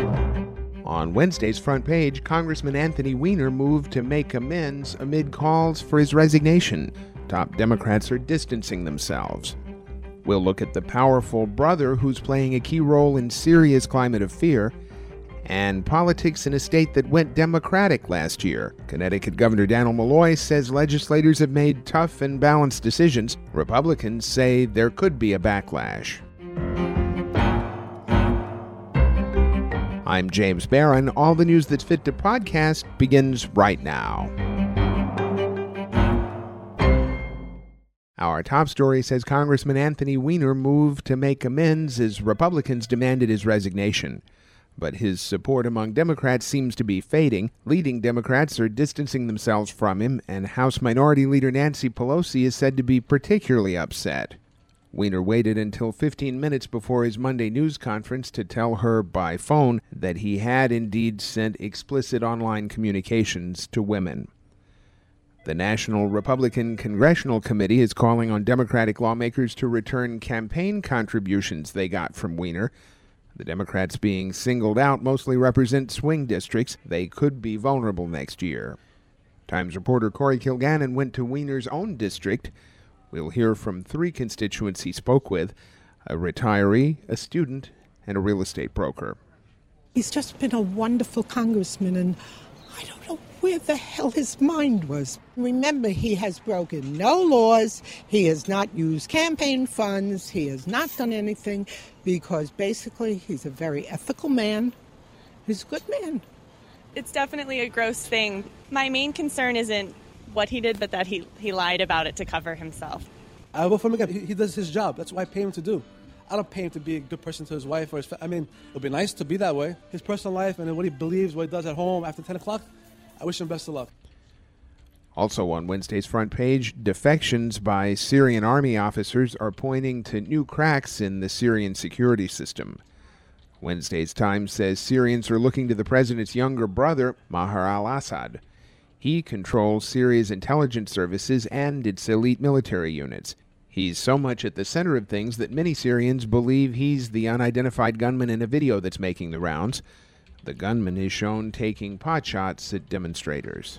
On Wednesday's front page, Congressman Anthony Weiner moved to make amends amid calls for his resignation. Top Democrats are distancing themselves. We'll look at the powerful brother who's playing a key role in Syria's climate of fear, and politics in a state that went Democratic last year. Connecticut Governor Dannel Malloy says legislators have made tough and balanced decisions. Republicans say there could be a backlash. I'm James Barron. All the news that's fit to podcast begins right now. Our top story says Congressman Anthony Weiner moved to make amends as Republicans demanded his resignation. But his support among Democrats seems to be fading. Leading Democrats are distancing themselves from him, and House Minority Leader Nancy Pelosi is said to be particularly upset. Weiner waited until 15 minutes before his Monday news conference to tell her by phone that he had indeed sent explicit online communications to women. The National Republican Congressional Committee is calling on Democratic lawmakers to return campaign contributions they got from Weiner. The Democrats being singled out mostly represent swing districts. They could be vulnerable next year. Times reporter Corey Kilgannon went to Weiner's own district. We'll hear from three constituents he spoke with: a retiree, a student, and a real estate broker. He's just been a wonderful congressman, and I don't know where the hell his mind was. Remember, he has broken no laws. He has not used campaign funds. He has not done anything because basically he's a very ethical man. He's a good man. It's definitely a gross thing. My main concern isn't what he did, but that he lied about it to cover himself. I vote for him again. He does his job. That's what I pay him to do. I don't pay him to be a good person to his wife or his family. I mean, it would be nice to be that way. His personal life and what he believes, what he does at home after 10 o'clock, I wish him best of luck. Also on Wednesday's front page, defections by Syrian army officers are pointing to new cracks in the Syrian security system. Wednesday's Times says Syrians are looking to the president's younger brother, Maher al-Assad. He controls Syria's intelligence services and its elite military units. He's so much at the center of things that many Syrians believe he's the unidentified gunman in a video that's making the rounds. The gunman is shown taking potshots at demonstrators.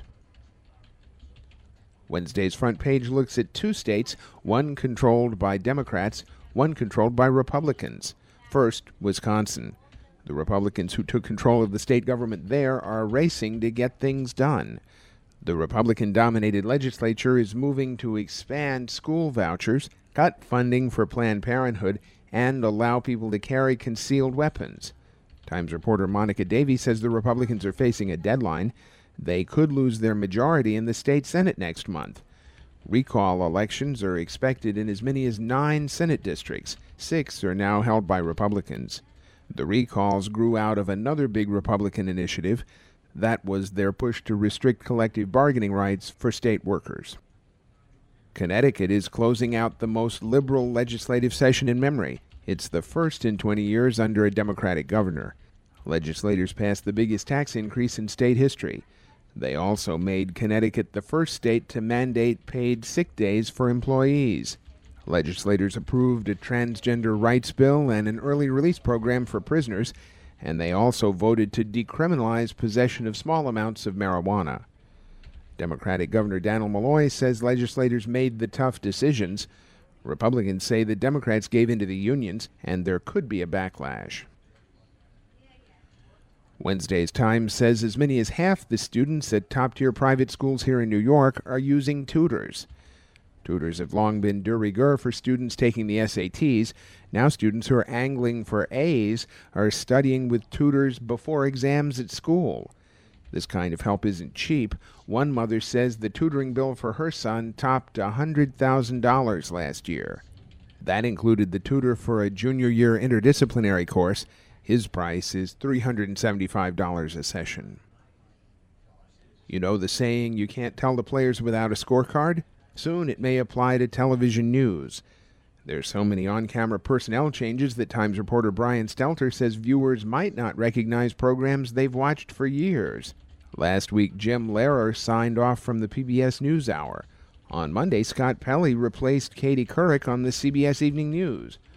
Wednesday's front page looks at two states, one controlled by Democrats, one controlled by Republicans. First, Wisconsin. The Republicans who took control of the state government there are racing to get things done. The Republican-dominated legislature is moving to expand school vouchers, cut funding for Planned Parenthood, and allow people to carry concealed weapons. Times reporter Monica Davey says the Republicans are facing a deadline. They could lose their majority in the state Senate next month. Recall elections are expected in as many as 9 Senate districts. 6 are now held by Republicans. The recalls grew out of another big Republican initiative. That was their push to restrict collective bargaining rights for state workers. Connecticut is closing out the most liberal legislative session in memory. It's the first in 20 years under a Democratic governor. Legislators passed the biggest tax increase in state history. They also made Connecticut the first state to mandate paid sick days for employees. Legislators approved a transgender rights bill and an early release program for prisoners, and they also voted to decriminalize possession of small amounts of marijuana. Democratic Governor Dannel Malloy says legislators made the tough decisions. Republicans say the Democrats gave in to the unions, and there could be a backlash. Wednesday's Times says as many as half the students at top-tier private schools here in New York are using tutors. Tutors have long been de rigueur for students taking the SATs. Now students who are angling for A's are studying with tutors before exams at school. This kind of help isn't cheap. One mother says the tutoring bill for her son topped $100,000 last year. That included the tutor for a junior year interdisciplinary course. His price is $375 a session. You know the saying, you can't tell the players without a scorecard? Soon it may apply to television news. There's so many on-camera personnel changes that Times reporter Brian Stelter says viewers might not recognize programs they've watched for years. Last week, Jim Lehrer signed off from the PBS NewsHour. On Monday, Scott Pelley replaced Katie Couric on the CBS Evening News.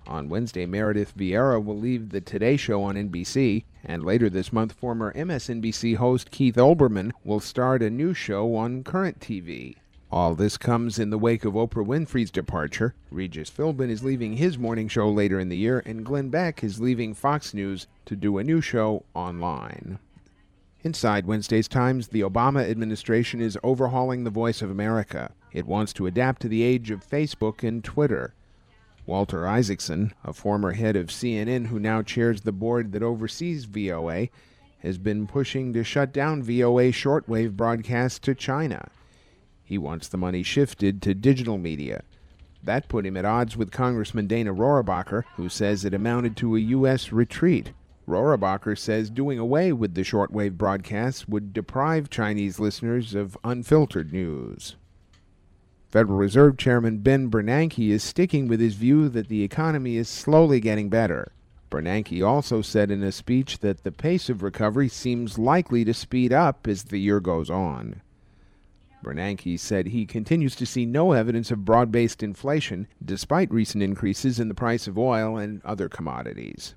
On Wednesday, Meredith Vieira will leave the Today Show on NBC, and later this month, former MSNBC host Keith Olbermann will start a new show on Current TV. All this comes in the wake of Oprah Winfrey's departure. Regis Philbin is leaving his morning show later in the year, and Glenn Beck is leaving Fox News to do a new show online. Inside Wednesday's Times, the Obama administration is overhauling the voice of America. It wants to adapt to the age of Facebook and Twitter. Walter Isaacson, a former head of CNN who now chairs the board that oversees VOA, has been pushing to shut down VOA shortwave broadcasts to China. He wants the money shifted to digital media. That put him at odds with Congressman Dana Rohrabacher, who says it amounted to a U.S. retreat. Rohrabacher says doing away with the shortwave broadcasts would deprive Chinese listeners of unfiltered news. Federal Reserve Chairman Ben Bernanke is sticking with his view that the economy is slowly getting better. Bernanke also said in a speech that the pace of recovery seems likely to speed up as the year goes on. Bernanke said he continues to see no evidence of broad-based inflation, despite recent increases in the price of oil and other commodities.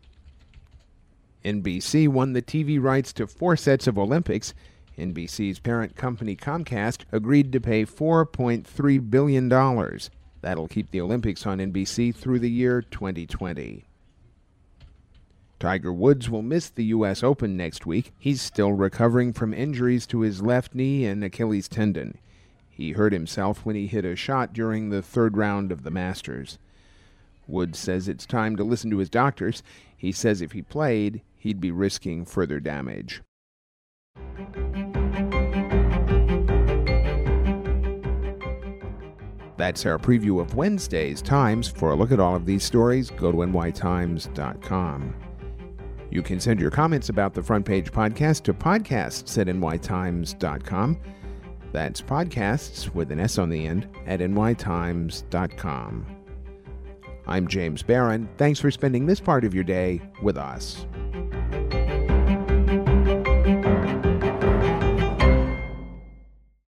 NBC won the TV rights to 4 sets of Olympics. NBC's parent company Comcast agreed to pay $4.3 billion. That'll keep the Olympics on NBC through the year 2020. Tiger Woods will miss the U.S. Open next week. He's still recovering from injuries to his left knee and Achilles tendon. He hurt himself when he hit a shot during the 3rd round of the Masters. Woods says it's time to listen to his doctors. He says if he played, he'd be risking further damage. That's our preview of Wednesday's Times. For a look at all of these stories, go to nytimes.com. You can send your comments about the Front Page Podcast to podcasts@nytimes.com. That's podcasts with an S on the end at nytimes.com. I'm James Barron. Thanks for spending this part of your day with us.